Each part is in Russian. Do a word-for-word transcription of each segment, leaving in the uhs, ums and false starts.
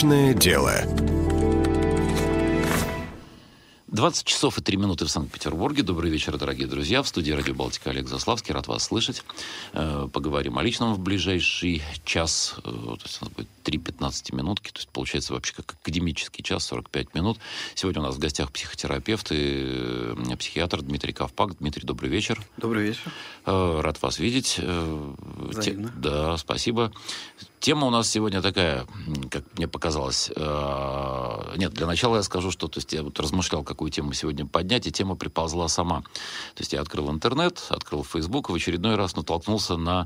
Личное дело. двадцать часов и три минуты в Санкт-Петербурге. Добрый вечер, дорогие друзья. В студии «Радио Балтика» Олег Заславский. Рад вас слышать. Э, поговорим о личном в ближайший час. Э, то есть у нас будет три пятнадцатиминутки. То есть получается вообще как академический час, сорок пять минут. Сегодня у нас в гостях психотерапевт и э, психиатр Дмитрий Ковпак. Дмитрий, добрый вечер. Добрый вечер. Э, рад вас видеть. Э, те, да, спасибо. Тема у нас сегодня такая, как мне показалось. Э, нет, для начала я скажу, что то есть я вот размышлял, какую тему сегодня поднять, и тема приползла сама. То есть я открыл интернет, открыл Facebook, и в очередной раз натолкнулся на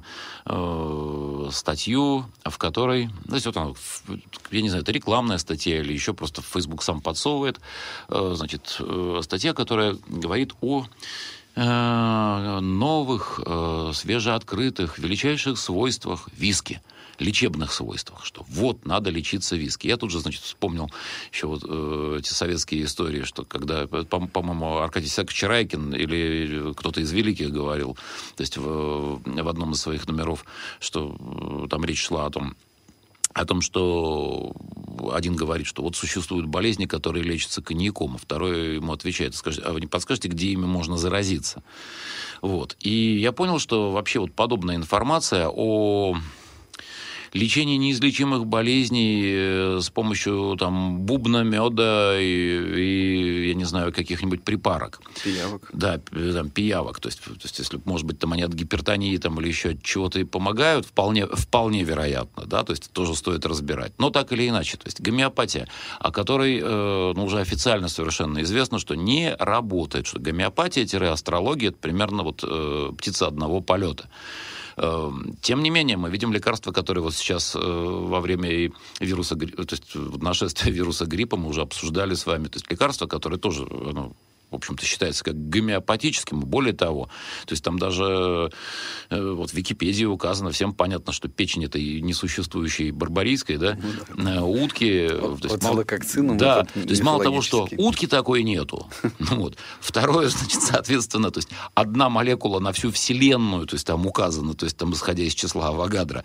э, статью, в которой, то есть вот она, я не знаю, это рекламная статья или еще просто Facebook сам подсовывает, э, значит, э, статья, которая говорит о э, новых, э, свежеоткрытых, величайших свойствах виски. Лечебных свойствах, что вот, надо лечиться виски. Я тут же, значит, вспомнил еще вот э, эти советские истории, что когда, по- по-моему, Аркадий Сякович Райкин или кто-то из великих говорил, то есть в, в одном из своих номеров, что э, там речь шла о том, о том, что один говорит, что вот существуют болезни, которые лечатся коньяком, а второй ему отвечает, скажет, а вы не подскажете, где ими можно заразиться? Вот. И я понял, что вообще вот подобная информация о лечение неизлечимых болезней с помощью там, бубна, меда и, и, я не знаю, каких-нибудь припарок. Пиявок. Да, там, пиявок. То есть, то есть, если, может быть, там они от гипертонии там, или еще от чего-то и помогают, вполне, вполне вероятно, да, то есть тоже стоит разбирать. Но так или иначе, то есть гомеопатия, о которой э, ну, уже официально совершенно известно, что не работает, что гомеопатия-астрология — это примерно вот э, птица одного полета. Тем не менее, мы видим лекарства, которые вот сейчас э, во время вируса, то есть нашествия вируса гриппа мы уже обсуждали с вами. То есть лекарства, которые тоже, ну, в общем-то, считаются как гомеопатическим. Более того, то есть там даже э, вот в Википедии указано, всем понятно, что печень это и несуществующей барбарийской, да, ну, да. утки. Вот, то есть, вот мало, да, то есть мало того, что утки такой нету. Ну, вот. Второе, значит, соответственно, то есть одна молекула на всю Вселенную, то есть там указано, то есть там, исходя из числа Авогадро,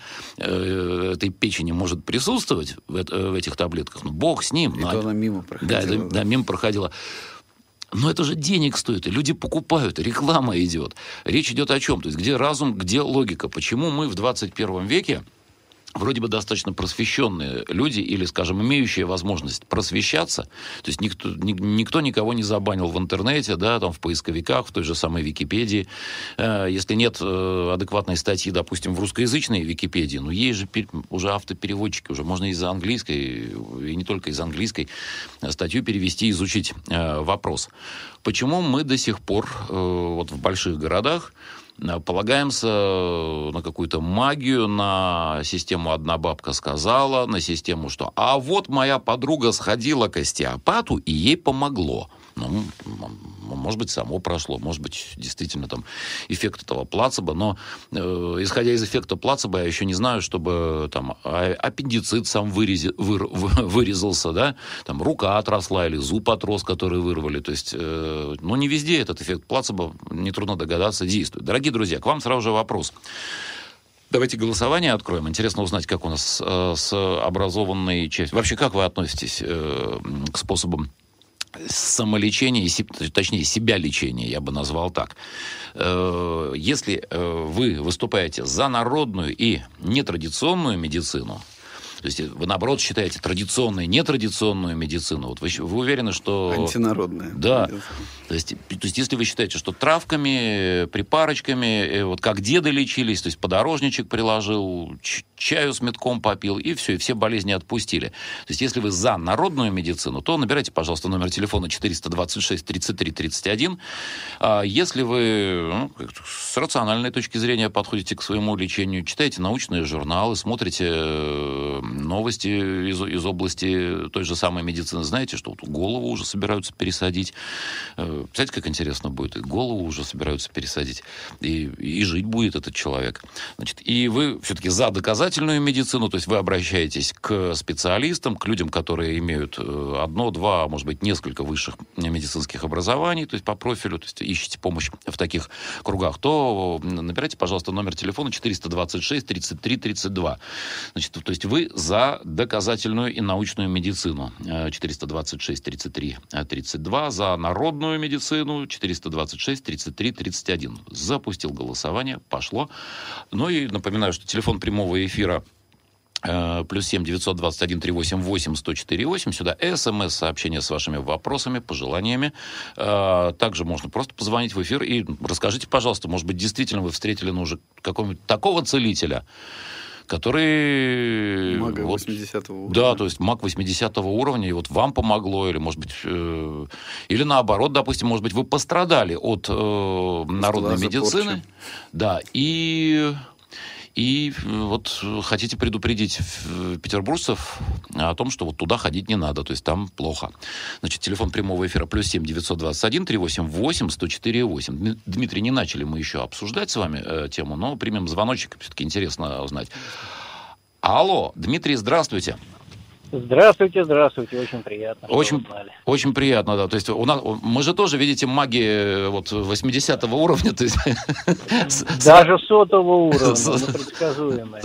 э, этой печени может присутствовать в, в этих таблетках. Ну, бог с ним. И но, то она мимо проходила. Да, это, да, мимо проходила. Но это же денег стоит, и люди покупают, реклама идет. Речь идет о чем? То есть где разум, где логика? Почему мы в двадцать первом веке вроде бы достаточно просвещенные люди или, скажем, имеющие возможность просвещаться, то есть никто, ни, никто никого не забанил в интернете, да, там в поисковиках, в той же самой Википедии. Э, если нет э, адекватной статьи, допустим, в русскоязычной Википедии, ну, есть же пер, уже автопереводчики, уже можно из английской, и не только из английской, статью перевести, изучить э, вопрос. Почему мы до сих пор э, вот в больших городах полагаемся на какую-то магию, на систему «одна бабка сказала», на систему, что «а вот моя подруга сходила к остеопату, и ей помогло». Ну, может быть, само прошло, может быть, действительно там эффект этого плацебо, но э, исходя из эффекта плацебо, я еще не знаю, чтобы там аппендицит сам вырези, выр, вырезался, да, там рука отросла или зуб отрос, который вырвали, то есть, э, ну, не везде этот эффект плацебо, нетрудно догадаться, действует. Дорогие друзья, к вам сразу же вопрос. Давайте голосование откроем. Интересно узнать, как у нас э, с образованной частью. Вообще, как вы относитесь э, к способам самолечения, точнее, себя лечения, я бы назвал так. Если вы выступаете за народную и нетрадиционную медицину, то есть вы, наоборот, считаете традиционную и нетрадиционную медицину, вот вы, вы уверены, что... Антинародная. Да. То есть, то есть, если вы считаете, что травками, припарочками, вот как деды лечились, то есть подорожничек приложил, чаю с метком попил, и все, и все болезни отпустили. То есть, если вы за народную медицину, то набирайте, пожалуйста, номер телефона четыреста двадцать шесть тридцать три тридцать один. А если вы ну, с рациональной точки зрения подходите к своему лечению, читаете научные журналы, смотрите новости из, из области той же самой медицины, знаете, что вот голову уже собираются пересадить. Представляете, как интересно будет? И голову уже собираются пересадить. И, и жить будет этот человек. Значит, и вы все-таки за доказательства, доказательную медицину, то есть вы обращаетесь к специалистам, к людям, которые имеют одно, два, может быть, несколько высших медицинских образований, то есть по профилю, то есть ищете помощь в таких кругах, то набирайте, пожалуйста, номер телефона четыреста двадцать шесть тридцать три тридцать два. Значит, то есть вы за доказательную и научную медицину четыреста двадцать шесть тридцать три тридцать два, за народную медицину четыреста двадцать шесть тридцать три тридцать один. Запустил голосование, пошло. Ну и напоминаю, что телефон прямого эфира плюс семь девятьсот двадцать один триста восемьдесят восемь сто четыре восемь. Сюда смс-сообщение с вашими вопросами, пожеланиями. Также можно просто позвонить в эфир и расскажите, пожалуйста, может быть, действительно вы встретили ну, уже какого-нибудь такого целителя, который... Мага вот, восьмидесятого уровня. Да, то есть маг восьмидесятого уровня, и вот вам помогло, или, может быть, э, или наоборот, допустим, может быть, вы пострадали от э, народной медицины. Порча. Да, и... И вот хотите предупредить петербуржцев о том, что вот туда ходить не надо, то есть там плохо. Значит, телефон прямого эфира плюс семь девятьсот двадцать один триста восемьдесят восемь сто четыре восемь. Дмитрий, не начали мы еще обсуждать с вами э, тему, но примем звоночек, все-таки интересно узнать. Алло, Дмитрий, здравствуйте. Здравствуйте, здравствуйте, очень приятно. Очень, очень приятно, да. То есть у нас, мы же тоже, видите, маги вот восьмидесятого уровня. То есть, даже сотого уровня, непредсказуемые.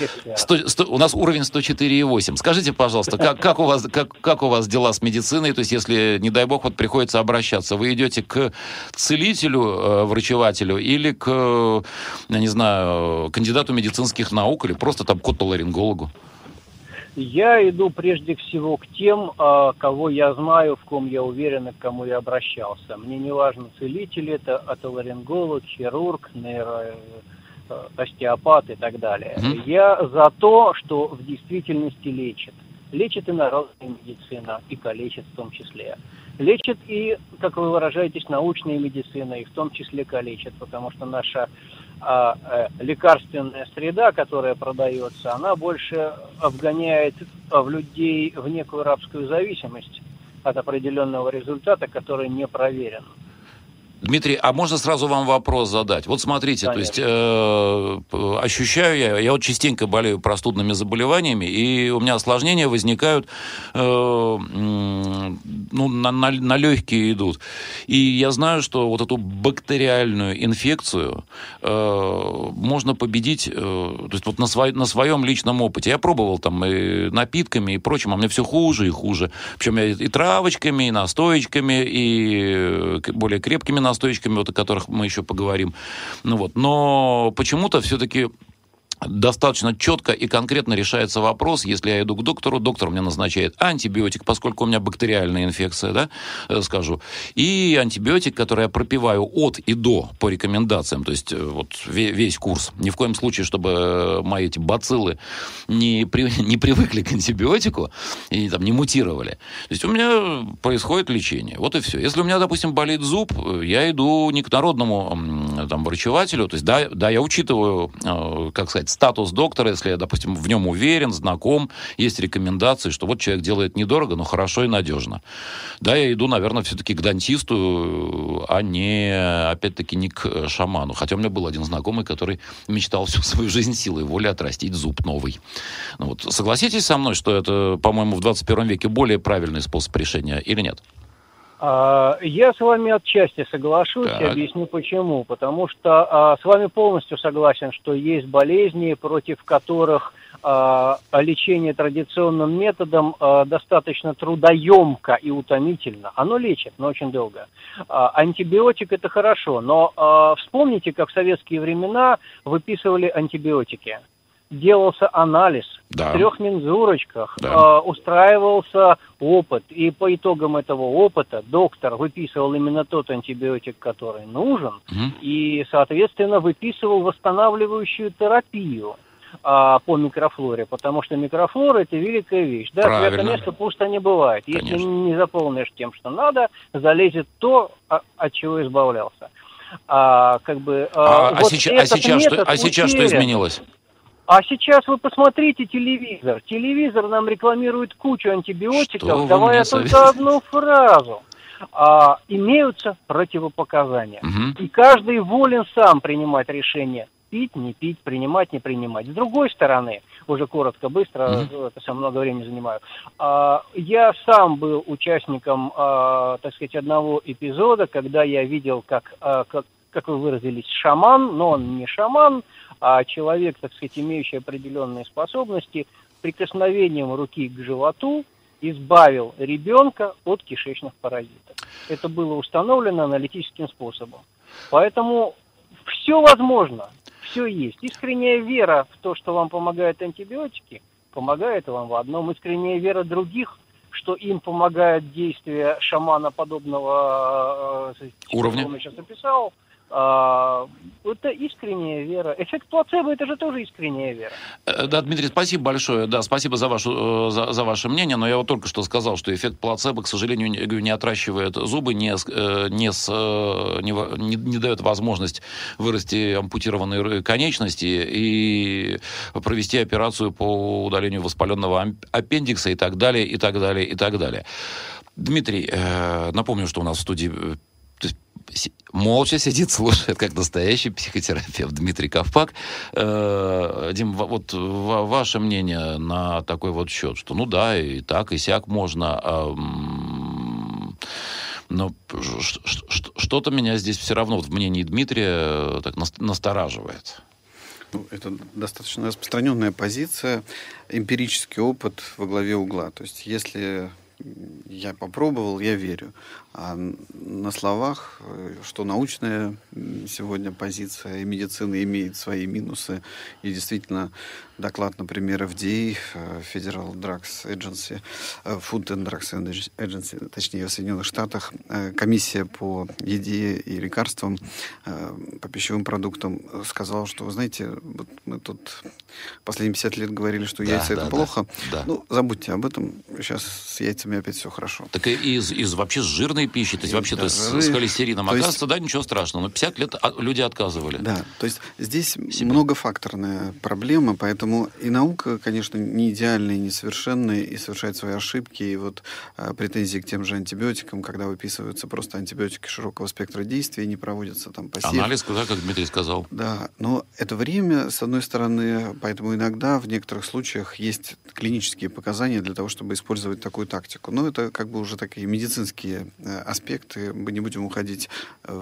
У нас уровень сто четыре и восемь. Скажите, пожалуйста, как, как, у вас, как, как у вас дела с медициной? То есть, если, не дай бог, вот приходится обращаться, вы идете к целителю, врачевателю или к, я не знаю, кандидату медицинских наук, или просто там к отоларингологу? Я иду прежде всего к тем, кого я знаю, в ком я уверен и к кому я обращался. Мне не важно, целитель это, отоларинголог, хирург, нейро, остеопат и так далее. Mm-hmm. Я за то, что в действительности лечит. Лечит и народная медицина, и калечит в том числе. Лечит и, как вы выражаетесь, научная медицина, и в том числе калечит, потому что наша а, а, лекарственная среда, которая продается, она больше вгоняет в людей в некую рабскую зависимость от определенного результата, который не проверен. Дмитрий, а можно сразу вам вопрос задать? Вот смотрите, Конечно. то есть э, ощущаю я, я вот частенько болею простудными заболеваниями, и у меня осложнения возникают, э, ну, на, на, на легкие идут. И я знаю, что вот эту бактериальную инфекцию э, можно победить, э, то есть вот на, свой, на своем личном опыте. Я пробовал там и напитками, и прочим, а мне все хуже и хуже. Причем я и травочками, и настоечками, и более крепкими настоечками, настоечками, вот о которых мы еще поговорим. Ну вот. Но почему-то все-таки достаточно четко и конкретно решается вопрос, если я иду к доктору, доктор мне назначает антибиотик, поскольку у меня бактериальная инфекция, да, скажу, и антибиотик, который я пропиваю от и до по рекомендациям, то есть вот весь курс. Ни в коем случае, чтобы мои эти бациллы не, при, не привыкли к антибиотику и там не мутировали. То есть у меня происходит лечение. Вот и все. Если у меня, допустим, болит зуб, я иду не к народному там, врачевателю, то есть да, да, я учитываю, как сказать, статус доктора, если я, допустим, в нем уверен, знаком, есть рекомендации, что вот человек делает недорого, но хорошо и надежно. Да, я иду, наверное, все-таки к дантисту, а не, опять-таки, не к шаману. Хотя у меня был один знакомый, который мечтал всю свою жизнь силой воли отрастить зуб новый. Ну, вот, согласитесь со мной, что это, по-моему, в двадцать первом веке более правильный способ решения или нет? Я с вами отчасти соглашусь так. и объясню почему. Потому что а, с вами полностью согласен, что есть болезни, против которых а, лечение традиционным методом а, достаточно трудоемко и утомительно. Оно лечит, но очень долго. А, антибиотик это хорошо, но а, вспомните, как в советские времена выписывали антибиотики. Делался анализ да. в трех мензурочках, да. э, устраивался опыт, и по итогам этого опыта доктор выписывал именно тот антибиотик, который нужен, угу. и, соответственно, выписывал восстанавливающую терапию э, по микрофлоре, потому что микрофлора – это великая вещь. Да, святое место пусто не бывает. Конечно. Если не заполнишь тем, что надо, залезет то, от чего избавлялся. А, как бы, а, вот а, сейчас, а, сейчас, что, а сейчас что изменилось? А сейчас вы посмотрите телевизор. Телевизор нам рекламирует кучу антибиотиков, давая только одну фразу. А, имеются противопоказания. Угу. И каждый волен сам принимать решение, пить, не пить, принимать, не принимать. С другой стороны, уже коротко, быстро, mm-hmm. это сам много времени занимаю, я сам был участником, так сказать, одного эпизода, когда я видел, как, как, как вы выразились, шаман, но он не шаман, а человек, так сказать, имеющий определенные способности, прикосновением руки к животу избавил ребенка от кишечных паразитов. Это было установлено аналитическим способом. Поэтому все возможно, все есть. Искренняя вера в то, что вам помогают антибиотики, помогает вам в одном. Искренняя вера других, что им помогает действие шамана подобного уровня, что он сейчас описал, это искренняя вера. Эффект плацебо – это же тоже искренняя вера. Да, Дмитрий, спасибо большое. Да, спасибо за, вашу, за, за ваше мнение, но я вот только что сказал, что эффект плацебо, к сожалению, не, не отращивает зубы, не, не, с, не, не дает возможность вырасти ампутированные конечности и провести операцию по удалению воспаленного аппендикса и так далее, и так далее, и так далее. Дмитрий, напомню, что у нас в студии молча сидит, слушает, как настоящий психотерапевт Дмитрий Ковпак. Э, Дим, вот ваше мнение на такой вот счет, что ну да, и так, и сяк можно, э, но что-то меня здесь все равно вот в мнении Дмитрия так настораживает. Ну, это достаточно распространенная позиция, эмпирический опыт во главе угла. То есть если я попробовал, я верю. А на словах, что научная сегодня позиция и медицина имеет свои минусы. И действительно, доклад, например, эф ди эй, Federal Drugs Agency, Food and Drugs Agency, точнее, в Соединенных Штатах, комиссия по еде и лекарствам, по пищевым продуктам сказала, что, вы знаете, вот мы тут последние пятьдесят лет говорили, что да, яйца да, это да, плохо. Да. Ну, забудьте об этом. Сейчас с яйцами опять все хорошо. Так и из, из вообще с жирной пищи, то есть вообще да, с, с холестерином, то оказывается, есть... да, ничего страшного. Но пятьдесят лет люди отказывали. Да, то есть здесь себе. Многофакторная проблема, поэтому и наука, конечно, не идеальная, не совершенная, и совершает свои ошибки. И вот а, претензии к тем же антибиотикам, когда выписываются просто антибиотики широкого спектра действия, не проводятся там посев. Анализ, да, как Дмитрий сказал. Да, но это время, с одной стороны, поэтому иногда в некоторых случаях есть клинические показания для того, чтобы использовать такую тактику. Но это как бы уже такие медицинские аспекты, мы не будем уходить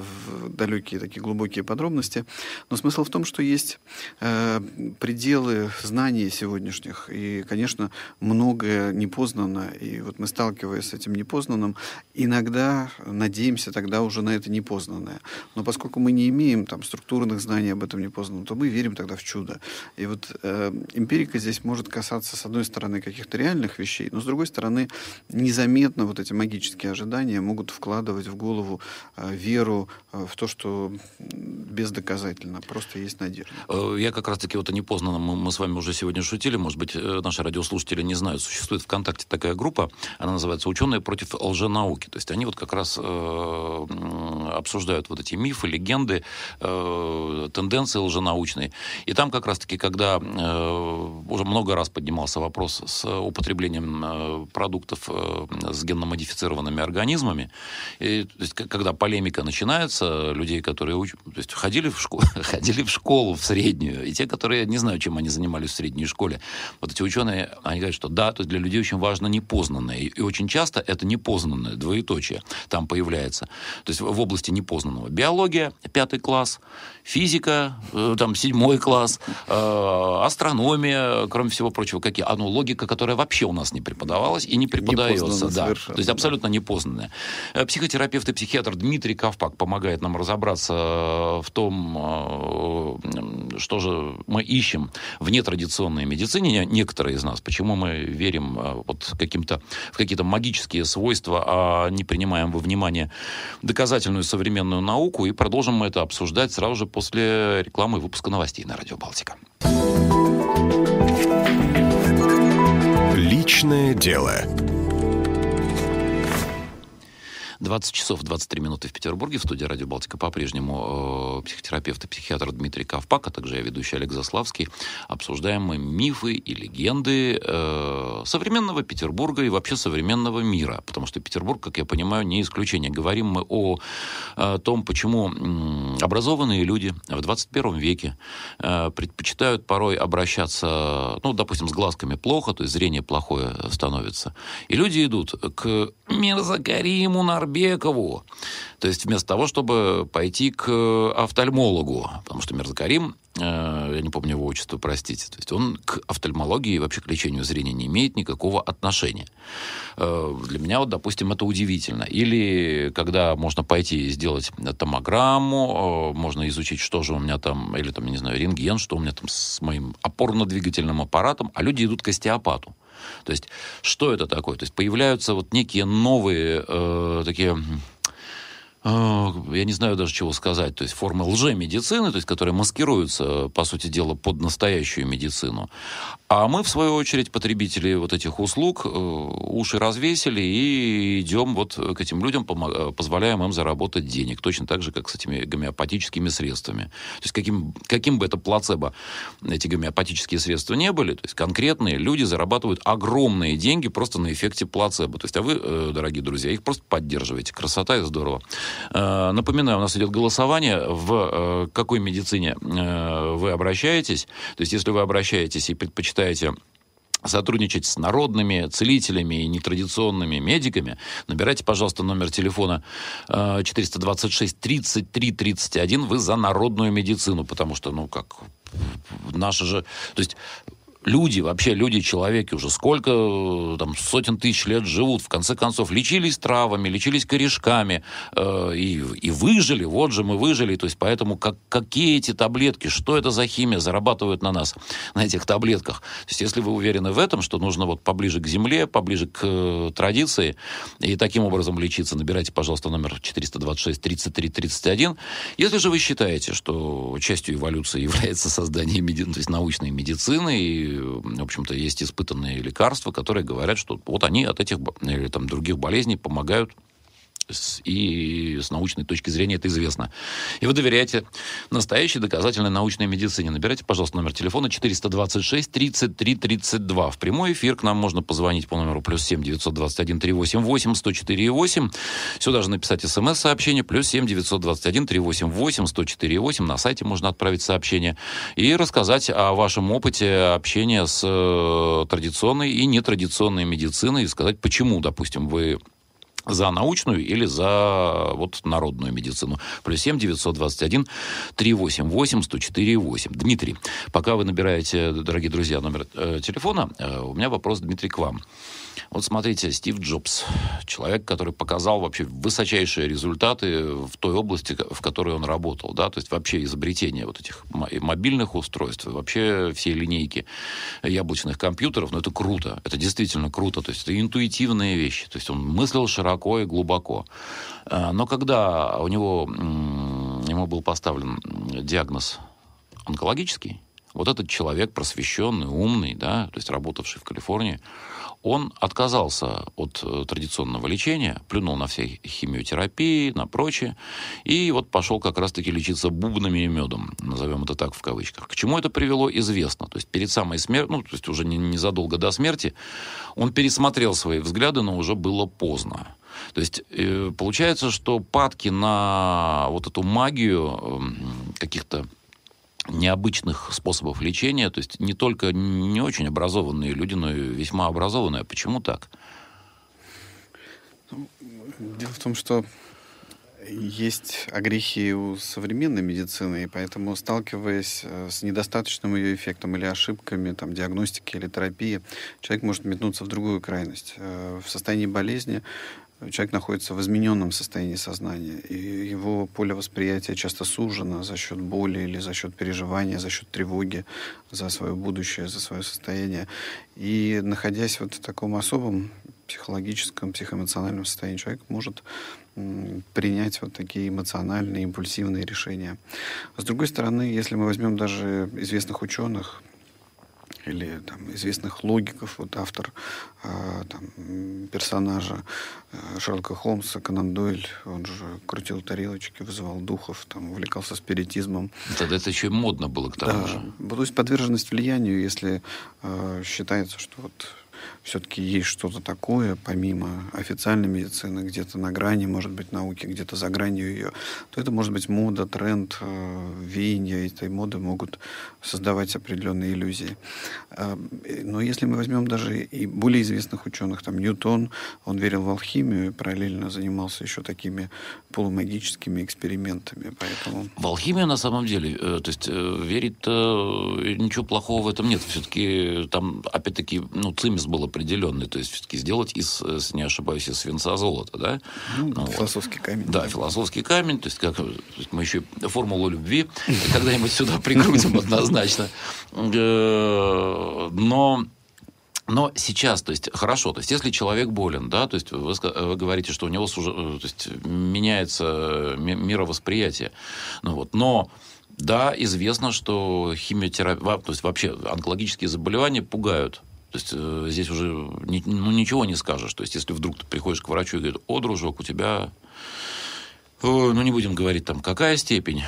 в далекие такие глубокие подробности. Но смысл в том, что есть э, пределы знаний сегодняшних, и, конечно, многое непознано, и вот мы, сталкиваясь с этим непознанным, иногда надеемся тогда уже на это непознанное. Но поскольку мы не имеем там структурных знаний об этом непознанном, то мы верим тогда в чудо. И вот э, эмпирика здесь может касаться, с одной стороны, каких-то реальных вещей, но с другой стороны, незаметно вот эти магические ожидания могут вкладывать в голову э, веру э, в то, что бездоказательно, просто есть надежда. Я как раз-таки вот о непознанном мы, мы с вами уже сегодня шутили, может быть, наши радиослушатели не знают, существует ВКонтакте такая группа, она называется «Ученые против лженауки». То есть они вот как раз э, обсуждают вот эти мифы, легенды, э, тенденции лженаучные. И там как раз-таки, когда э, уже много раз поднимался вопрос с употреблением э, продуктов э, с генно-модифицированными организмами, и, то есть, когда полемика начинается, людей, которые уч... то есть, ходили, в школу, ходили в школу, в среднюю, и те, которые, не знаю, чем они занимались в средней школе, вот эти ученые, они говорят, что да, то есть для людей очень важно непознанное, и, и очень часто это непознанное, двоеточие, там появляется. То есть в области непознанного. Биология, пятый класс, физика, э, там, седьмой класс, э, астрономия, кроме всего прочего, какие? А, ну, логика, которая вообще у нас не преподавалась и не преподается. Да, то есть абсолютно непознанная. Психотерапевт и психиатр Дмитрий Ковпак помогает нам разобраться в том, что же мы ищем в нетрадиционной медицине, некоторые из нас, почему мы верим вот каким-то, в какие-то магические свойства, а не принимаем во внимание доказательную современную науку, и продолжим мы это обсуждать сразу же после рекламы и выпуска новостей на Радио Балтика. Личное дело. двадцать часов двадцать три минуты в Петербурге. В студии «Радио Балтика» по-прежнему э, психотерапевт и психиатр Дмитрий Ковпак, а также я, ведущий Олег Заславский. Обсуждаем мы мифы и легенды э, современного Петербурга и вообще современного мира. Потому что Петербург, как я понимаю, не исключение. Говорим мы о, о том, почему м, образованные люди в двадцать первом веке э, предпочитают порой обращаться, ну, допустим, с глазками плохо, то есть зрение плохое становится. И люди идут к Мирзакариму Нарбекову. То есть вместо того, чтобы пойти к офтальмологу, потому что Мирзакарим, э, я не помню его отчество, простите, то есть он к офтальмологии и вообще к лечению зрения не имеет никакого отношения. Э, для меня, вот, допустим, это удивительно. Или когда можно пойти и сделать томограмму, э, можно изучить, что же у меня там, или там, не знаю, рентген, что у меня там с моим опорно-двигательным аппаратом, а люди идут к остеопату. То есть, что это такое? То есть, появляются вот некие новые э, такие... я не знаю даже, чего сказать, то есть формы лжемедицины, то есть которые маскируются, по сути дела, под настоящую медицину. А мы, в свою очередь, потребители вот этих услуг, уши развесили и идем вот к этим людям, позволяем им заработать денег. Точно так же, как с этими гомеопатическими средствами. То есть каким, каким бы это плацебо эти гомеопатические средства не были, то есть конкретные люди зарабатывают огромные деньги просто на эффекте плацебо. То есть, а вы, дорогие друзья, их просто поддерживаете. Красота и здорово. Напоминаю, у нас идет голосование, в какой медицине вы обращаетесь. То есть, если вы обращаетесь и предпочитаете сотрудничать с народными целителями и нетрадиционными медиками, набирайте, пожалуйста, номер телефона четыреста двадцать шесть тридцать три тридцать один. Вы за народную медицину, потому что, ну, как, наши же... То есть... Люди, вообще люди, человеки уже сколько там сотен тысяч лет живут, в конце концов, лечились травами, лечились корешками э, и, и выжили, вот же мы выжили, то есть поэтому как, какие эти таблетки, что это за химия зарабатывают на нас, на этих таблетках. То есть если вы уверены в этом, что нужно вот поближе к земле, поближе к э, традиции и таким образом лечиться, набирайте, пожалуйста, номер четыреста двадцать шесть тридцать три тридцать один. Если же вы считаете, что частью эволюции является создание меди... то есть научной медицины и в общем-то, есть испытанные лекарства, которые говорят, что вот они от этих или там других болезней помогают, и с научной точки зрения это известно. И вы доверяете настоящей доказательной научной медицине. Набирайте, пожалуйста, номер телефона четыреста двадцать шесть тридцать три тридцать два. В прямой эфир к нам можно позвонить по номеру плюс семь девятьсот двадцать один триста восемьдесят восемь сто четыре восемь. Сюда же написать смс-сообщение плюс семь девятьсот двадцать один триста восемьдесят восемь сто четыре восемь. На сайте можно отправить сообщение и рассказать о вашем опыте общения с э, традиционной и нетрадиционной медициной и сказать, почему, допустим, вы за научную или за вот народную медицину. Плюс семь девятьсот двадцать один триста восемьдесят восемь сто четыре восемь. Дмитрий, пока вы набираете, дорогие друзья, номер э, телефона, э, у меня вопрос, Дмитрий, к вам. Вот смотрите, Стив Джобс, человек, который показал вообще высочайшие результаты в той области, в которой он работал, да, то есть вообще изобретение вот этих мобильных устройств, вообще всей линейки яблочных компьютеров, ну, это круто, это действительно круто, то есть это интуитивные вещи, то есть он мыслил широко и глубоко. Но когда у него, ему был поставлен диагноз онкологический, вот этот человек просвещенный, умный, да, то есть работавший в Калифорнии, он отказался от э, традиционного лечения, плюнул на все химиотерапии, на прочее, и вот пошел как раз-таки лечиться бубнами и медом, назовем это так в кавычках. К чему это привело, известно. То есть перед самой смертью, ну, то есть уже не, незадолго до смерти, он пересмотрел свои взгляды, но уже было поздно. То есть э, получается, что падки на вот эту магию э, каких-то необычных способов лечения, то есть не только не очень образованные люди, но и весьма образованные. Почему так? Дело в том, что есть огрехи у современной медицины, и поэтому, сталкиваясь с недостаточным ее эффектом или ошибками там, диагностики или терапии, человек может метнуться в другую крайность. В состоянии болезни человек находится в измененном состоянии сознания, и его поле восприятия часто сужено за счет боли или за счет переживания, за счет тревоги за свое будущее, за свое состояние. И находясь вот в таком особом психологическом, психоэмоциональном состоянии, человек может м, принять вот такие эмоциональные, импульсивные решения. С другой стороны, если мы возьмем даже известных ученых, или там, известных логиков. Вот автор э, там, персонажа э, Шерлока Холмса, Конан Дойль, он же крутил тарелочки, вызывал духов, там, увлекался спиритизмом. Тогда это еще и модно было к тому да. же. То есть подверженность влиянию, если э, считается, что вот все-таки есть что-то такое, помимо официальной медицины, где-то на грани, может быть, науки, где-то за гранью ее, то это может быть мода, тренд, э, веяния этой моды могут создавать определенные иллюзии. Э, но если мы возьмем даже и более известных ученых, там Ньютон, он верил в алхимию и параллельно занимался еще такими полумагическими экспериментами. Поэтому... В алхимию на самом деле, э, то есть э, верить-то ничего плохого в этом нет. Все-таки там, опять-таки, ну, цимис был определенный, то есть все-таки сделать из, если не ошибаюсь, из свинца золото, да? Ну, ну, философский вот. камень. Да, да, философский камень, то есть, как, то есть мы еще формулу любви когда-нибудь сюда прикрутим однозначно. Но... Но сейчас, то есть, хорошо, то есть, если человек болен, да, то есть, вы, вы говорите, что у него сужа, то есть, меняется мировосприятие, ну вот, но, да, известно, что химиотерапия, то есть, вообще, онкологические заболевания пугают. То есть, э, здесь уже ни, ну, ничего не скажешь. То есть, если вдруг ты приходишь к врачу и говоришь: о, дружок, у тебя, э, ну, не будем говорить, там, какая степень.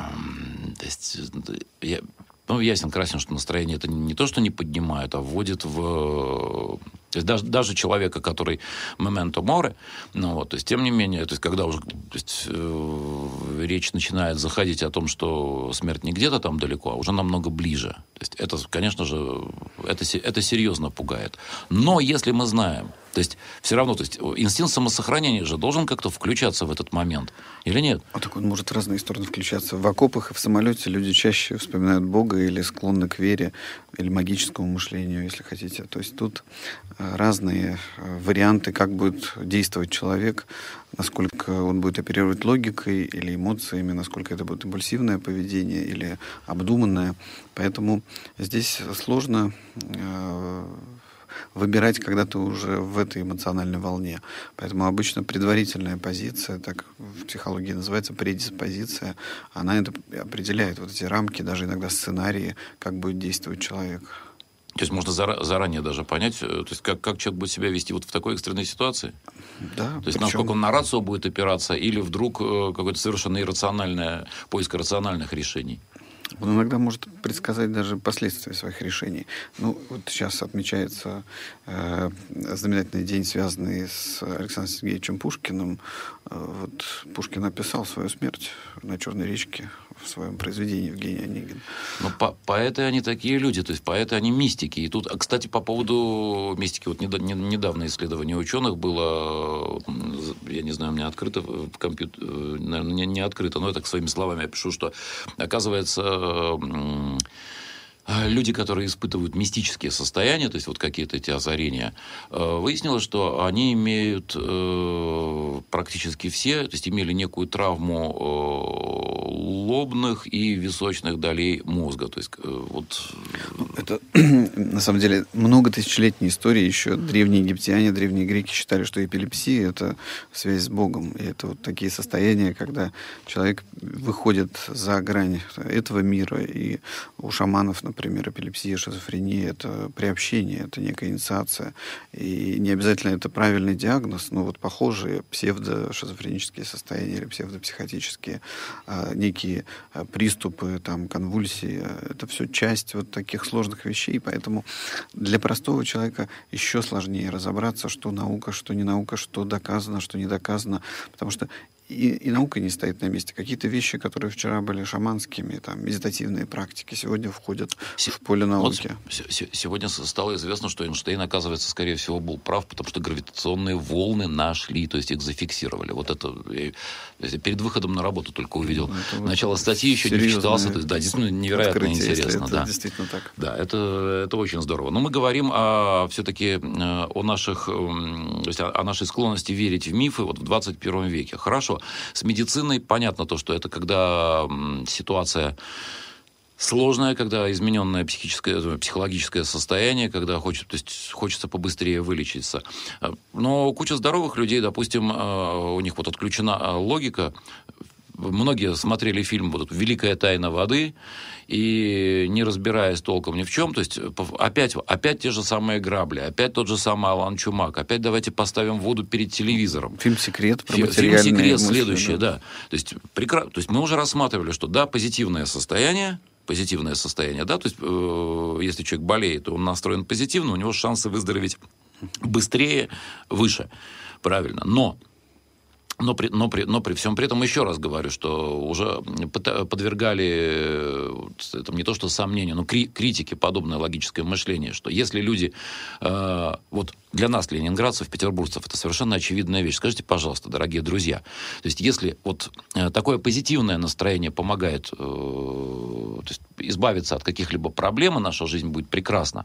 То есть, я... Ну, ясен красен, что настроение это не то, что не поднимает, а вводит в... То есть даже, даже человека, который моменто море, ну, вот, то есть, тем не менее, то есть, когда уже то есть, э, речь начинает заходить о том, что смерть не где-то там далеко, а уже намного ближе. То есть, это, конечно же, это, это серьезно пугает. Но если мы знаем, то есть, все равно, то есть, инстинкт самосохранения же должен как-то включаться в этот момент, или нет? А так он может в разные стороны включаться. В окопах и в самолете люди чаще вспоминают Бога или склонны к вере, или магическому мышлению, если хотите. То есть, тут разные варианты, как будет действовать человек, насколько он будет оперировать логикой или эмоциями, насколько это будет импульсивное поведение или обдуманное. Поэтому здесь сложно э, выбирать, когда ты уже в этой эмоциональной волне. Поэтому обычно предварительная позиция, так в психологии называется предиспозиция, она это определяет, вот эти рамки, даже иногда сценарии, как будет действовать человек. То есть можно зара- заранее даже понять, то есть как, как человек будет себя вести вот в такой экстренной ситуации? Да. То есть причем... насколько он на рацию будет опираться, или вдруг э, какое-то совершенно иррациональное, поиск рациональных решений? Он иногда может предсказать даже последствия своих решений. Ну, вот сейчас отмечается э, знаменательный день, связанный с Александром Сергеевичем Пушкиным. Э, вот Пушкин описал свою смерть на Черной речке в своем произведении «Евгений Онегин». Но по- поэты они такие люди, то есть поэты они мистики. И тут, а, кстати, по поводу мистики, вот недо- не- недавно исследование ученых было, я не знаю, у меня открыто в компьютере, наверное, не, не открыто, но я так своими словами опишу, что, оказывается, люди, которые испытывают мистические состояния, то есть вот какие-то эти озарения, выяснилось, что они имеют э, практически все, то есть имели некую травму э, лобных и височных долей мозга. То есть э, вот... Это, на самом деле, много тысячелетней истории. Еще древние египтяне, древние греки считали, что эпилепсия — это связь с Богом. И это вот такие состояния, когда человек выходит за грань этого мира. И у шаманов, например, эпилепсия, шизофрения — это приобщение, это некая инициация. И не обязательно это правильный диагноз, но вот похожие псевдошизофренические состояния или псевдопсихотические, а, некие а, приступы, там, конвульсии, это все часть вот таких сложных вещей, поэтому для простого человека еще сложнее разобраться, что наука, что не наука, что доказано, что не доказано, потому что И, и наука не стоит на месте. Какие-то вещи, которые вчера были шаманскими, там, медитативные практики, сегодня входят Се- в поле науки. Вот с- сегодня стало известно, что Эйнштейн, оказывается, скорее всего, был прав, потому что гравитационные волны нашли, то есть их зафиксировали. Вот это я перед выходом на работу только увидел. Ну, начало статьи, еще не вчитался. То есть, да, действительно невероятно интересно. Это да. действительно так. Да, это, это очень здорово. Но мы говорим о, все-таки о наших, то есть о нашей склонности верить в мифы вот в двадцать первом веке. Хорошо. С медициной понятно то, что это когда м, ситуация сложная, когда измененное психическое, психологическое состояние, когда хочет, то есть хочется побыстрее вылечиться. Но куча здоровых людей, допустим, у них вот отключена логика, многие смотрели фильм вот, «Великая тайна воды», и не разбираясь толком ни в чем, то есть опять, опять те же самые грабли, опять тот же самый Алан Чумак, опять давайте поставим воду перед телевизором. Фильм «Секрет» про Фильм, материальные фильм «Секрет» мысли, следующее, да. да. То есть, прекра... то есть мы уже рассматривали, что да, позитивное состояние, позитивное состояние, да, то есть э, если человек болеет, то он настроен позитивно, у него шансы выздороветь быстрее, выше. Правильно. Но Но при, но, при, но при всем при этом еще раз говорю, что уже подвергали это не то что сомнению, но кри, критике подобное логическое мышление, что если люди, э, вот для нас, ленинградцев, петербуржцев, это совершенно очевидная вещь. Скажите, пожалуйста, дорогие друзья, то есть если вот такое позитивное настроение помогает э, то есть избавиться от каких-либо проблем, и наша жизнь будет прекрасна,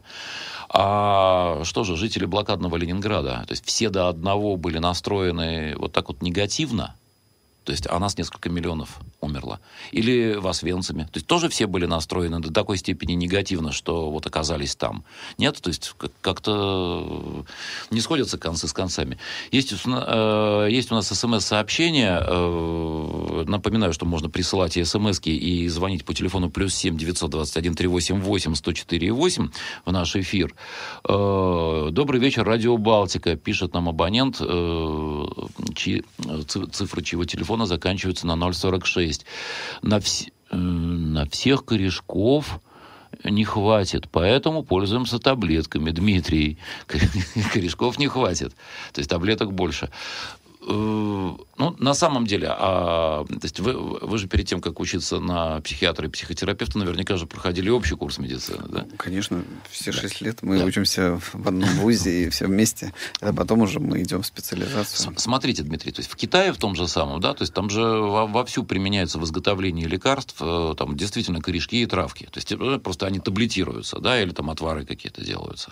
а что же, жители блокадного Ленинграда, то есть все до одного были настроены вот так вот негативно, то есть а нас несколько миллионов умерло. Или в Освенциме. То есть тоже все были настроены до такой степени негативно, что вот оказались там. Нет? То есть как-то не сходятся концы с концами. Есть, э, есть у нас смс-сообщение. Э, напоминаю, что можно присылать и смски, и звонить по телефону плюс семь девятьсот двадцать один триста восемьдесят восемь сто четыре восемь в наш эфир. Э, добрый вечер, Радио Балтика. Пишет нам абонент, э, чьи, цифры чьего телефона заканчиваются на ноль сорок шесть. На, вс... на всех корешков не хватит, поэтому пользуемся таблетками. Дмитрий, корешков не хватит, то есть таблеток больше. Ну, на самом деле, а, то есть вы, вы же перед тем, как учиться на психиатра и психотерапевта, наверняка же проходили общий курс медицины, да? Ну, конечно, все да. шесть лет мы да. учимся в одном вузе и все вместе, а потом уже мы идем в специализацию. С- смотрите, Дмитрий, то есть в Китае в том же самом, да, то есть там же во- вовсю применяется в изготовлении лекарств, э, там действительно корешки и травки, то есть э, просто они таблетируются, да, или там отвары какие-то делаются.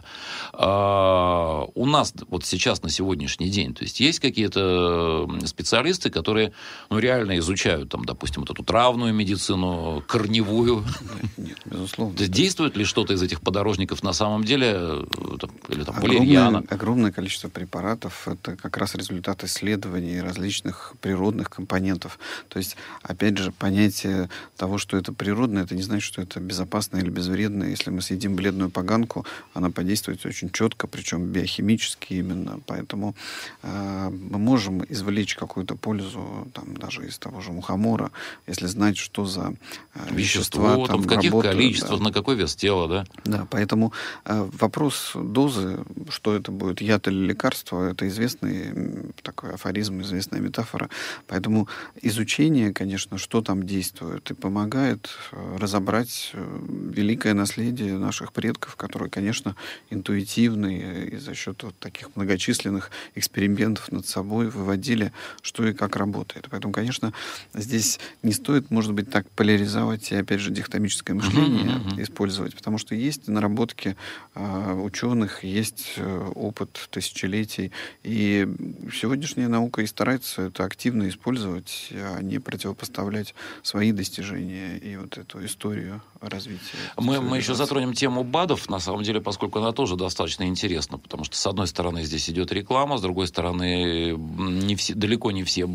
А у нас вот сейчас на сегодняшний день, то есть есть какие-то специалисты, которые ну, реально изучают, там, допустим, вот эту травную медицину, корневую. Нет, безусловно. То есть действует ли что-то из этих подорожников на самом деле? Там, или там огромное, валерьяна? огромное количество препаратов. Это как раз результат исследований различных природных компонентов. То есть, опять же, понятие того, что это природное, это не значит, что это безопасно или безвредно. Если мы съедим бледную поганку, она подействует очень четко, причем биохимически именно. Поэтому э, мы можем извлечь какую-то пользу, там, даже из того же мухомора, если знать, что за э, Вещество, вещества там, там в каких работают, количествах, да. на какой вес тела, да? Да, поэтому э, вопрос дозы, что это будет, яд или лекарство, это известный такой афоризм, известная метафора. Поэтому изучение, конечно, что там действует, и помогает э, разобрать э, великое наследие наших предков, которые, конечно, интуитивные, и за счет вот таких многочисленных экспериментов над собой выводили, что и как работает. Поэтому, конечно, здесь не стоит, может быть, так поляризовать и, опять же, дихотомическое мышление uh-huh, uh-huh. использовать, потому что есть наработки э, ученых, есть э, опыт тысячелетий, и сегодняшняя наука и старается это активно использовать, а не противопоставлять свои достижения и вот эту историю развития. Мы, мы еще затронем тему БАДов, на самом деле, поскольку она тоже достаточно интересна, потому что, с одной стороны, здесь идет реклама, с другой стороны, не все, далеко не все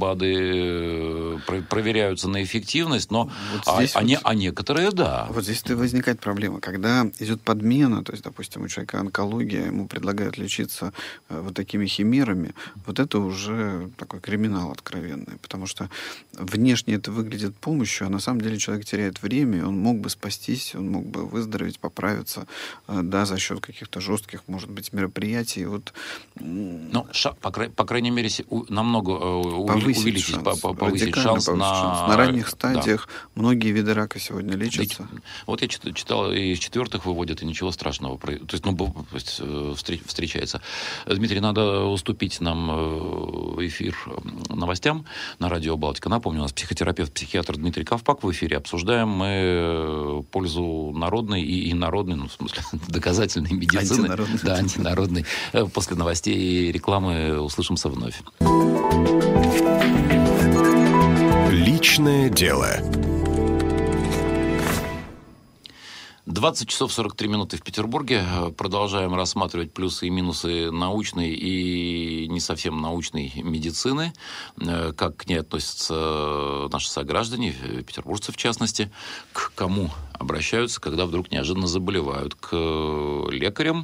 БАДы проверяются на эффективность, но вот а, вот, а, не, а некоторые, да. Вот здесь возникает проблема. Когда идет подмена, то есть, допустим, у человека онкология, ему предлагают лечиться вот такими химерами, вот это уже такой криминал откровенный, потому что внешне это выглядит помощью, а на самом деле человек теряет время, он мог бы спастись, он мог бы выздороветь, поправиться, да, за счет каких-то жестких, может быть, мероприятий. Вот. Ну, ша, по, край, по крайней мере, намного повысить увеличить, шанс, повысить шанс, повысить на... шанс. На ранних стадиях да. многие виды рака сегодня лечатся. Да, вот я читал, и из четвертых выводят, и ничего страшного. То есть, ну, встречается. Дмитрий, надо уступить нам эфир новостям на Радио Балтика. Напомню, у нас психотерапевт, психиатр Дмитрий Ковпак в эфире. Обсуждаем мы пользу народной и инородной, ну, в смысле, доказательной медицины. Антинародной. Да, антинародной. После новостей и рекламы услышимся вновь. Личное дело. двадцать часов сорок три минуты в Петербурге. Продолжаем рассматривать плюсы и минусы научной и не совсем научной медицины. Как к ней относятся наши сограждане, петербуржцы в частности. К кому обращаются, когда вдруг неожиданно заболевают. К лекарям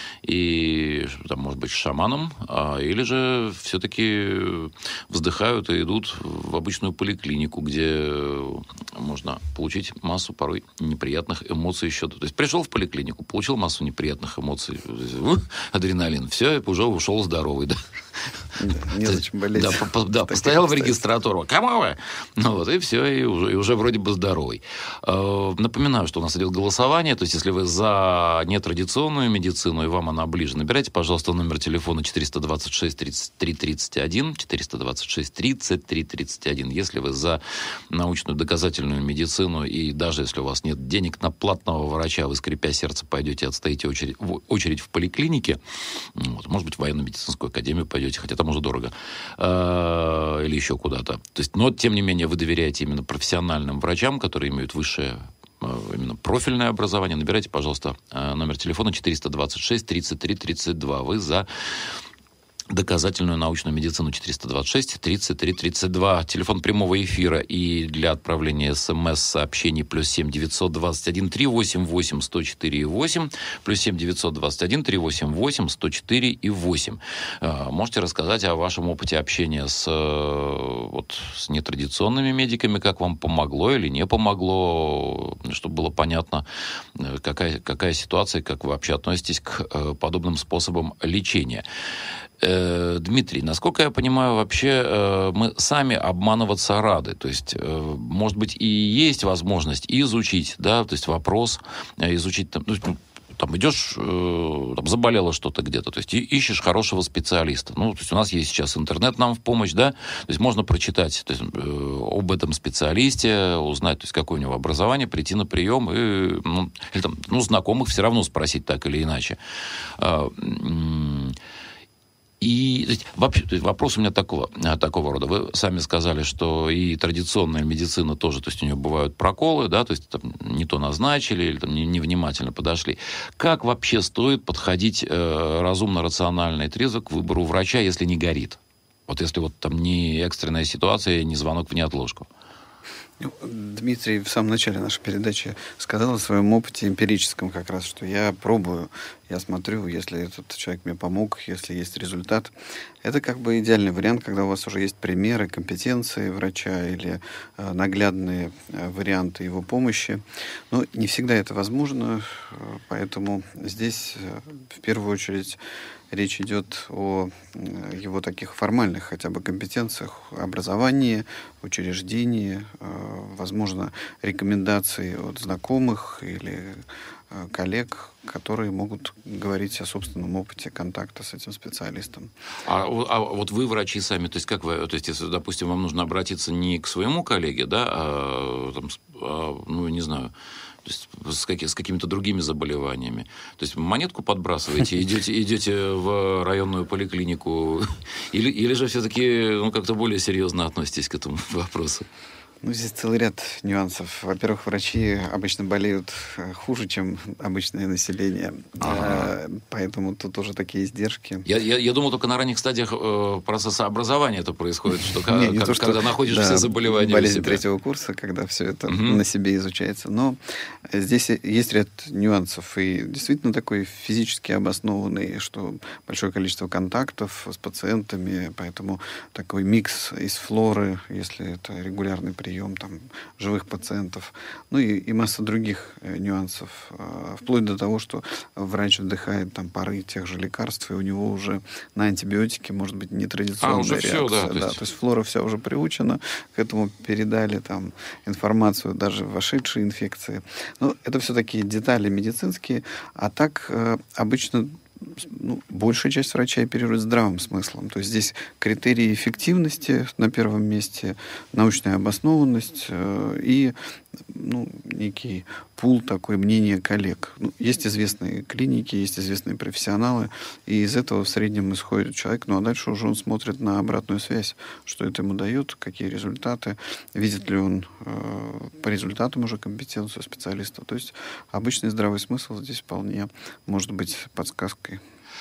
и, там, может быть, шаманам, а, или же все-таки вздыхают и идут в обычную поликлинику, где можно получить массу порой неприятных эмоций еще. То есть пришел в поликлинику, получил массу неприятных эмоций, адреналин, все, уже ушел здоровый, да. Да, незачем болеть. Да, по, да постоял в регистратуру. Кому вы? Ну вот, и все, и уже, и уже вроде бы здоровый. Э, напоминаю, что у нас идет голосование. То есть, если вы за нетрадиционную медицину, и вам она ближе, набирайте, пожалуйста, номер телефона четыреста двадцать шесть тридцать три тридцать один, четыреста двадцать шесть тридцать три тридцать один. Если вы за научную доказательную медицину, и даже если у вас нет денег на платного врача, вы, скрипя сердце, пойдете, отстоите очередь, в, очередь в поликлинике, вот, может быть, в военно-медицинскую академию пойдете, хотя там уже дорого, э, или еще куда-то. То есть, но, тем не менее, вы доверяете именно профессиональным врачам, которые имеют высшее э, именно профильное образование. Набирайте, пожалуйста, э, номер телефона четыреста двадцать шесть тридцать три тридцать два. Вы за доказательную научную медицину. Четыреста двадцать шесть тридцать три тридцать два. Телефон прямого эфира и для отправления смс-сообщений плюс семь девятьсот двадцать один триста восемьдесят восемь сто четыре восемь, плюс семь девятьсот двадцать один триста восемьдесят восемь сто четыре восемь. Можете рассказать о вашем опыте общения с, вот, с нетрадиционными медиками, как вам помогло или не помогло, чтобы было понятно, какая, какая ситуация, как вы вообще относитесь к подобным способам лечения. Дмитрий, насколько я понимаю, вообще мы сами обманываться рады. То есть, может быть, и есть возможность изучить, да, то есть вопрос, изучить, там, там идешь, там, заболело что-то где-то, то есть ищешь хорошего специалиста. Ну, то есть у нас есть сейчас интернет нам в помощь, да, то есть можно прочитать, то есть, об этом специалисте, узнать, то есть какое у него образование, прийти на прием и, ну, или там, ну, знакомых все равно спросить так или иначе. И то есть, вообще, то есть, вопрос у меня такого, такого рода. Вы сами сказали, что и традиционная медицина тоже, то есть у нее бывают проколы, да, то есть там не то назначили или там невнимательно подошли. Как вообще стоит подходить э, разумно, рационально и трезво к выбору врача, если не горит? Вот если вот там не экстренная ситуация, не звонок в неотложку. Дмитрий в самом начале нашей передачи сказал о своем опыте эмпирическом как раз, что я пробую, я смотрю, если этот человек мне помог, если есть результат. Это как бы идеальный вариант, когда у вас уже есть примеры компетенции врача или э, наглядные э, варианты его помощи. Но не всегда это возможно, э, поэтому здесь э, в первую очередь речь идет о э, его таких формальных хотя бы компетенциях, образовании, учреждении, э, возможно, рекомендации от знакомых или э, коллег, которые могут говорить о собственном опыте контакта с этим специалистом. А, а вот вы врачи сами, то есть как вы, то есть если, допустим, вам нужно обратиться не к своему коллеге, да, а, там, а, ну, не знаю, то есть с, каки, с какими-то другими заболеваниями. То есть монетку подбрасываете, идете, идете в районную поликлинику, или, или же все-таки ну, как-то более серьезно относитесь к этому вопросу? Ну, здесь целый ряд нюансов. Во-первых, врачи обычно болеют хуже, чем обычное население. Ага. Поэтому тут тоже такие издержки. Я, я, я думал, только на ранних стадиях э, процесса образования это происходит, что, не, не как, то, что когда находишь да, все заболевания болезнь у себя. Третьего курса, когда все это угу. на себе изучается. Но здесь есть ряд нюансов. И действительно такой физически обоснованный, что большое количество контактов с пациентами, поэтому такой микс из флоры, если это регулярный прием, там, живых пациентов, ну и, и масса других э, нюансов, э, вплоть до того, что врач вдыхает там пары тех же лекарств, и у него уже на антибиотики может быть нетрадиционная а, уже реакция. Все, да, то, есть... Да, то есть флора вся уже приучена, к этому передали там информацию, даже вошедшие инфекции. Но это все такие детали медицинские, а так э, обычно ну, большая часть врачей оперирует здравым смыслом. То есть здесь критерии эффективности на первом месте, научная обоснованность э, и ну, некий пул такой мнения коллег. Ну, есть известные клиники, есть известные профессионалы, и из этого в среднем исходит человек, ну а дальше уже он смотрит на обратную связь, что это ему дает, какие результаты, видит ли он э, по результатам уже компетенцию специалиста. То есть обычный здравый смысл здесь вполне может быть подсказкой.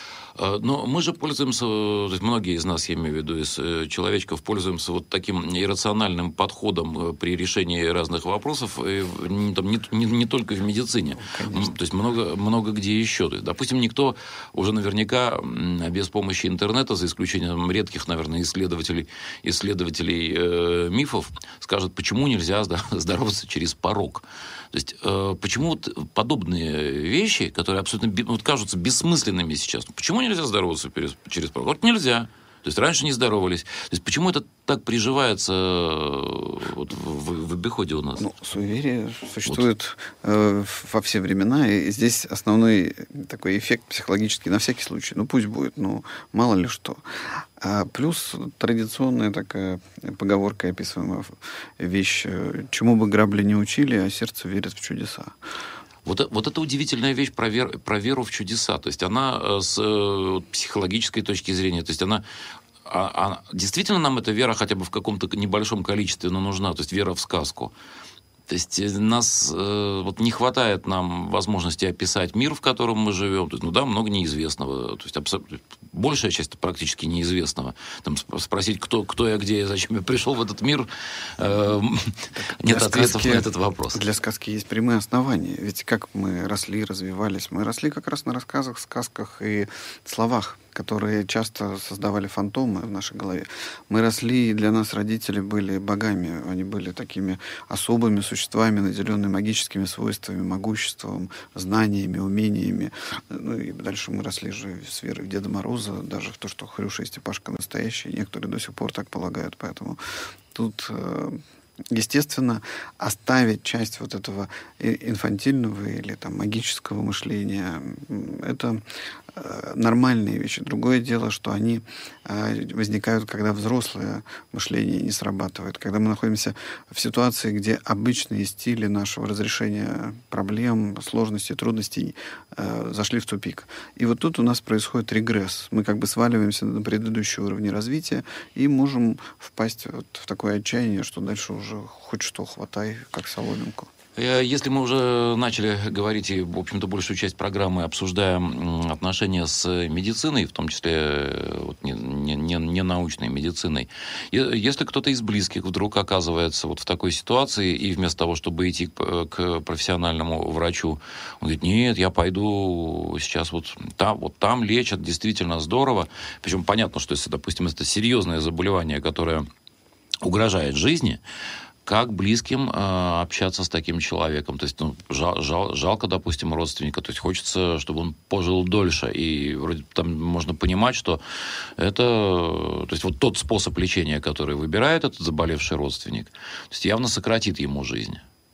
Но мы же пользуемся, то есть многие из нас, я имею в виду, из человечков, пользуемся вот таким иррациональным подходом при решении разных вопросов, и не, там, не, не, не только в медицине. Конечно. То есть много, много где еще. То есть, допустим, никто уже наверняка без помощи интернета, за исключением редких, наверное, исследователей, исследователей э, мифов, скажет, почему нельзя здороваться через порог. То есть, э, почему вот подобные вещи, которые абсолютно вот, кажутся бессмысленными сейчас, почему нельзя здороваться через, через порог? Вот нельзя. То есть, раньше не здоровались. То есть, почему это так приживается вот, в, в обиходе у нас? Ну, суеверие существует вот. э, во все времена, и здесь основной такой эффект психологический, на всякий случай. Ну, пусть будет, ну, мало ли что. А плюс традиционная такая поговорка, описываемая вещь, чему бы грабли не учили, а сердце верит в чудеса. Вот, вот это удивительная вещь про, вер, про веру в чудеса. То есть она с э, психологической точки зрения, то есть она, а, а, действительно нам эта вера хотя бы в каком-то небольшом количестве, но нужна, то есть вера в сказку. То есть нас э, вот не хватает нам возможности описать мир, в котором мы живем. То есть, ну да, много неизвестного. То есть абсо- большая часть практически неизвестного. Там спросить, кто, кто я, где я, зачем я пришел в этот мир, э, нет ответов на этот вопрос. Для сказки есть прямые основания. Ведь как мы росли, развивались? Мы росли как раз на рассказах, сказках и словах, которые часто создавали фантомы в нашей голове. Мы росли, и для нас родители были богами. Они были такими особыми существами, наделенными магическими свойствами, могуществом, знаниями, умениями. Ну и дальше мы росли же с верой в Деда Мороза, даже в то, что Хрюша и Степашка настоящие. Некоторые до сих пор так полагают. Поэтому тут... естественно, оставить часть вот этого инфантильного или там, магического мышления — это э, нормальные вещи. Другое дело, что они э, возникают, когда взрослое мышление не срабатывает, когда мы находимся в ситуации, где обычные стили нашего разрешения проблем, сложностей, трудностей э, зашли в тупик. И вот тут у нас происходит регресс. Мы как бы сваливаемся на предыдущий уровень развития и можем впасть вот в такое отчаяние, что дальше уже хоть что хватай, как соломинку. Если мы уже начали говорить, и, в общем-то, большую часть программы обсуждаем отношения с медициной, в том числе вот, не, не, не научной медициной, если кто-то из близких вдруг оказывается вот в такой ситуации, и вместо того, чтобы идти к, к профессиональному врачу, он говорит, нет, я пойду сейчас вот там, вот там лечат, действительно здорово. Причем понятно, что если, допустим, это серьезное заболевание, которое угрожает жизни, как близким э, общаться с таким человеком. То есть, ну, жал, жал, жалко, допустим, родственника. То есть, хочется, чтобы он пожил дольше. И вроде там можно понимать, что это... То есть, вот тот способ лечения, который выбирает этот заболевший родственник, то есть, явно сократит ему жизнь.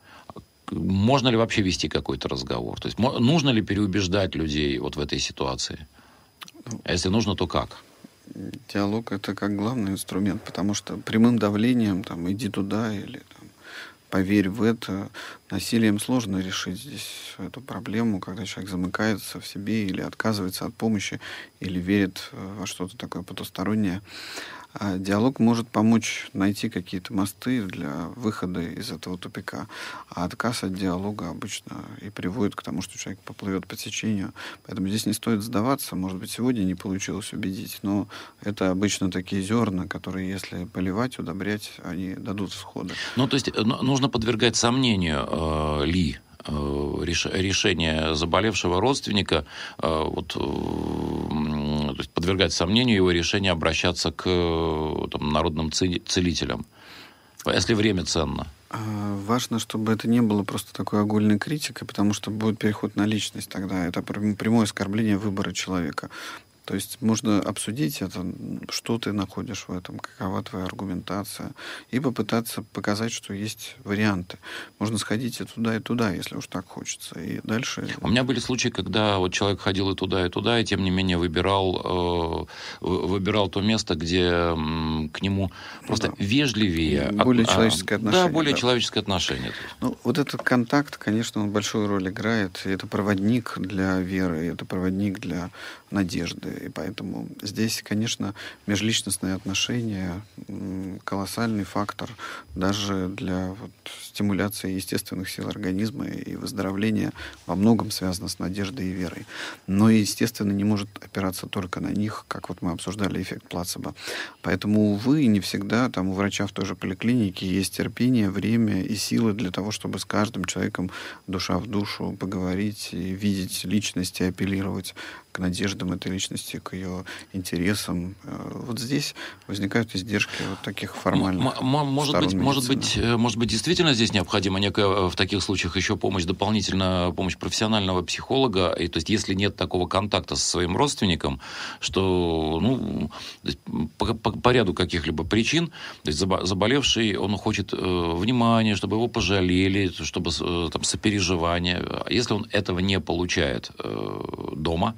Можно ли вообще вести какой-то разговор? То есть, нужно ли переубеждать людей вот в этой ситуации? А если нужно, то как? Диалог — это как главный инструмент, потому что прямым давлением, там, иди туда или там, поверь в это, насилием сложно решить здесь эту проблему, когда человек замыкается в себе или отказывается от помощи, или верит во что-то такое потустороннее. А диалог может помочь найти какие-то мосты для выхода из этого тупика. А отказ от диалога обычно и приводит к тому, что человек поплывет по течению. Поэтому здесь не стоит сдаваться. Может быть, сегодня не получилось убедить, но это обычно такие зерна, которые, если поливать, удобрять, они дадут всходы. Ну, то есть нужно подвергать сомнению э, ли решение заболевшего родственника, вот, то есть подвергать сомнению его решение обращаться к там, народным целителям, если время ценно. Важно, чтобы это не было просто такой огульной критикой, потому что будет переход на личность тогда. Это прямое оскорбление выбора человека. То есть можно обсудить это, что ты находишь в этом, какова твоя аргументация, и попытаться показать, что есть варианты. Можно сходить и туда, и туда, если уж так хочется. И дальше... У меня были случаи, когда вот человек ходил и туда, и туда, и тем не менее выбирал, э, выбирал то место, где э, к нему просто да. вежливее. Более от, человеческое а, отношение. Да, более да. человеческое отношение. Ну, вот этот контакт, конечно, он большую роль играет. И это проводник для веры, и это проводник для надежды. И поэтому здесь, конечно, межличностные отношения колоссальный фактор даже для вот, стимуляции естественных сил организма и выздоровления во многом связано с надеждой и верой. Но, естественно, не может опираться только на них, как вот мы обсуждали эффект плацебо. Поэтому, увы, не всегда там у врача в той же поликлинике есть терпение, время и силы для того, чтобы с каждым человеком душа в душу поговорить и видеть личность и апеллировать к надеждам этой личности, к ее интересам. Вот здесь возникают издержки вот таких формальных может быть, может быть, может быть, действительно здесь необходима некая в таких случаях еще помощь, дополнительная помощь профессионального психолога. И, то есть, если нет такого контакта со своим родственником, что ну, по, по, по ряду каких-либо причин, то есть заболевший, он хочет э, внимания, чтобы его пожалели, чтобы э, там, сопереживания. А если он этого не получает э, дома,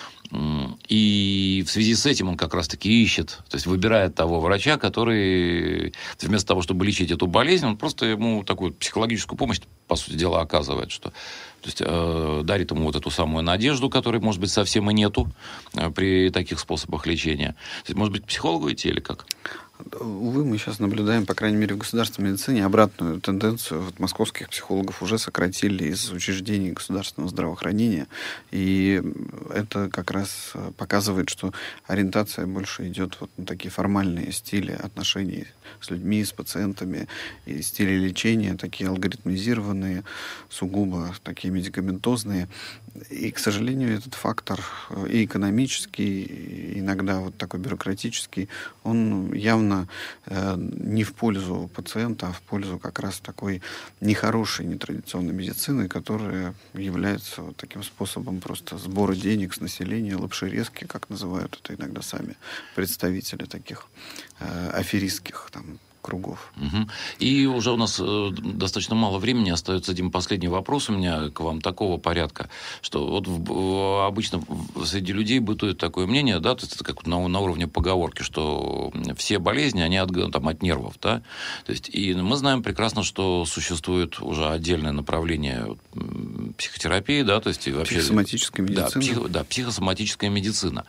и в связи с этим он как раз-таки ищет, то есть выбирает того врача, который вместо того, чтобы лечить эту болезнь, он просто ему такую психологическую помощь, по сути дела, оказывает, что, то есть э, дарит ему вот эту самую надежду, которой, может быть, совсем и нету э, при таких способах лечения. То есть, может быть, к психологу идти или как? Увы, мы сейчас наблюдаем, по крайней мере, в государственной медицине обратную тенденцию. Вот московских психологов уже сократили из учреждений государственного здравоохранения. И это как раз показывает, что ориентация больше идет вот на такие формальные стили отношений с людьми, с пациентами. И стили лечения такие алгоритмизированные, сугубо такие медикаментозные. И, к сожалению, этот фактор и экономический, и иногда вот такой бюрократический, он явно э, не в пользу пациента, а в пользу как раз такой нехорошей, нетрадиционной медицины, которая является вот таким способом просто сбора денег с населения, лапшерезки, как называют это иногда сами представители таких э, аферистских там кругов. Угу. И уже у нас э, достаточно мало времени остается. Дим, последний вопрос у меня к вам такого порядка, что вот в, в, обычно в, среди людей бытует такое мнение, да, то есть это как на, на уровне поговорки, что все болезни, они от, там, от нервов, да, то есть и мы знаем прекрасно, что существует уже отдельное направление психотерапии, да, то есть и вообще... Психосоматическая медицина. Да, психо, да, психосоматическая медицина.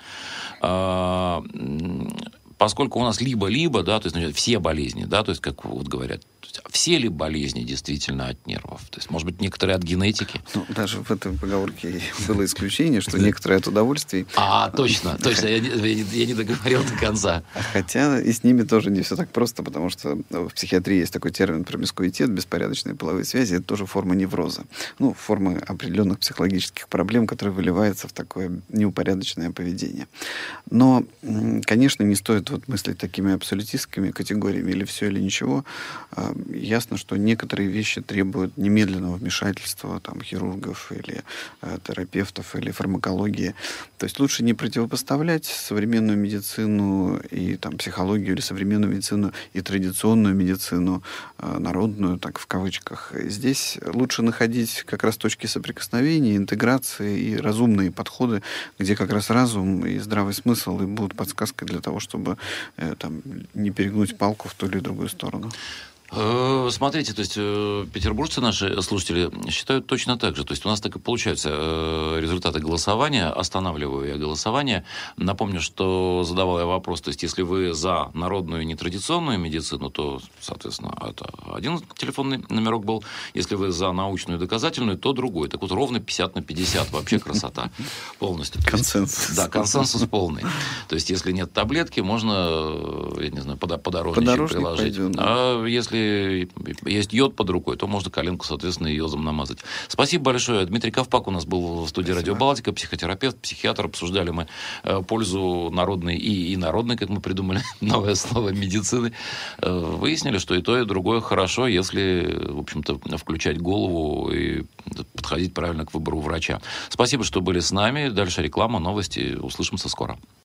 А, поскольку у нас либо-либо, да, то есть значит, все болезни, да, то есть, как вот говорят, все ли болезни действительно от нервов? То есть, может быть, некоторые от генетики? Ну, даже в этой поговорке было исключение, что некоторые от удовольствий. А, точно, точно, я, я, я не договорил до конца. Хотя и с ними тоже не все так просто, потому что в психиатрии есть такой термин промискуитет, беспорядочные половые связи, это тоже форма невроза. Ну, форма определенных психологических проблем, которые выливаются в такое неупорядоченное поведение. Но, конечно, не стоит вот мыслить такими абсолютистскими категориями или все, или ничего. Ясно, что некоторые вещи требуют немедленного вмешательства там, хирургов или э, терапевтов или фармакологии. То есть лучше не противопоставлять современную медицину и там, психологию или современную медицину и традиционную медицину, э, народную, так в кавычках. Здесь лучше находить как раз точки соприкосновения, интеграции и разумные подходы, где как раз разум и здравый смысл и будут подсказкой для того, чтобы э, там, не перегнуть палку в ту или другую сторону. Смотрите, то есть петербуржцы, наши слушатели, считают точно так же. То есть у нас так и получаются результаты голосования. Останавливаю я голосование. Напомню, что задавал я вопрос, то есть если вы за народную нетрадиционную медицину, то, соответственно, это один телефонный номерок был. Если вы за научную и доказательную, то другой. Так вот, ровно пятьдесят на пятьдесят. Вообще красота полностью. Консенсус. Да, консенсус полный. То есть если нет таблетки, можно, я не знаю, подорожничек приложить. А если если есть йод под рукой, то можно коленку, соответственно, йодом намазать. Спасибо большое. Дмитрий Ковпак у нас был в студии Спасибо. «Радио Балтика», психотерапевт, психиатр. Обсуждали мы пользу народной и инородной, как мы придумали новое слово, медицины. Выяснили, что и то, и другое хорошо, если, в общем-то, включать голову и подходить правильно к выбору врача. Спасибо, что были с нами. Дальше реклама, новости. Услышимся скоро.